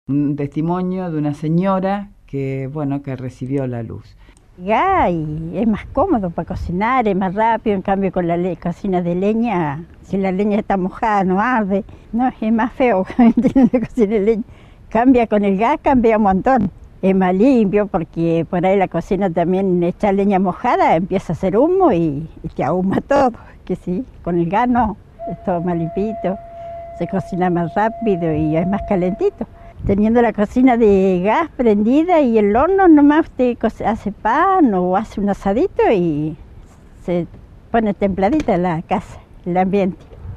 Un testimonio de una señora que, bueno, que recibió la luz. Ya, y es más cómodo para cocinar, es más rápido, en cambio con la cocina de leña, si la leña está mojada no arde, no, es más feo la cocina de leña. Cambia con el gas, cambia un montón, es más limpio porque por ahí la cocina también echa leña mojada, empieza a hacer humo y te ahuma todo, que sí, con el gas no, es todo más limpito, se cocina más rápido y es más calentito. Teniendo la cocina de gas prendida y el horno, nomás usted hace pan o hace un asadito y se pone templadita la casa, el ambiente.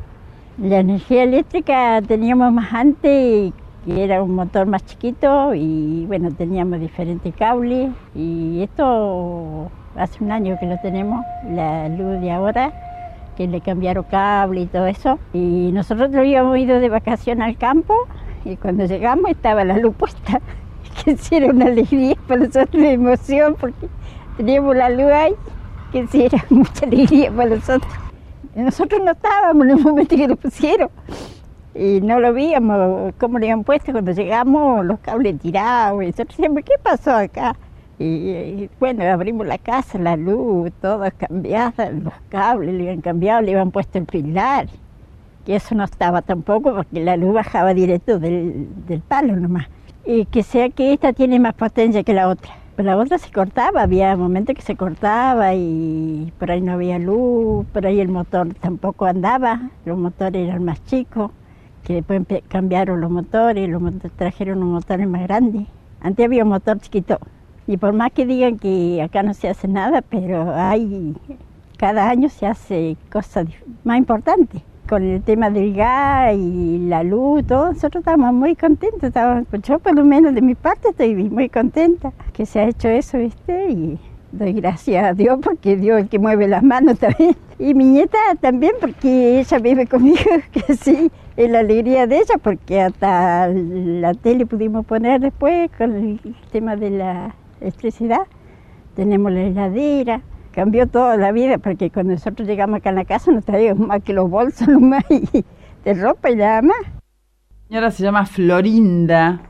La energía eléctrica teníamos más antes, que era un motor más chiquito y bueno, teníamos diferentes cables y esto hace un año que lo tenemos, la luz de ahora, que le cambiaron cable y todo eso. Y nosotros habíamos ido de vacaciones al campo. Y cuando llegamos estaba la luz puesta, que sí era una alegría para nosotros, una emoción, porque teníamos la luz ahí, que sí era mucha alegría para nosotros. Y nosotros no estábamos en el momento que lo pusieron, y no lo víamos, cómo lo habían puesto. Cuando llegamos, los cables tirados, y nosotros decíamos, ¿qué pasó acá? Y bueno, abrimos la casa, la luz, todo cambiado, los cables le habían cambiado, le habían puesto el pilar. Que eso no estaba tampoco porque la luz bajaba directo del palo nomás. Y que sea que esta tiene más potencia que la otra. Pero la otra se cortaba, había momentos que se cortaba y por ahí no había luz, por ahí el motor tampoco andaba, los motores eran más chicos, que después cambiaron los motores trajeron unos motores más grandes. Antes había un motor chiquito y por más que digan que acá no se hace nada, pero cada año se hace cosas más importantes. Con el tema del gas y la luz, todo, nosotros estábamos muy contentos. Yo por lo menos de mi parte estoy muy contenta que se ha hecho eso, ¿viste? Y doy gracias a Dios porque Dios es el que mueve las manos también. Y mi nieta también porque ella vive conmigo, que sí, es la alegría de ella porque hasta la tele pudimos poner después con el tema de la electricidad. Tenemos la heladera. Cambió toda la vida, porque cuando nosotros llegamos acá en la casa no traíamos más que los bolsos nomás y de ropa y nada más. La señora se llama Florinda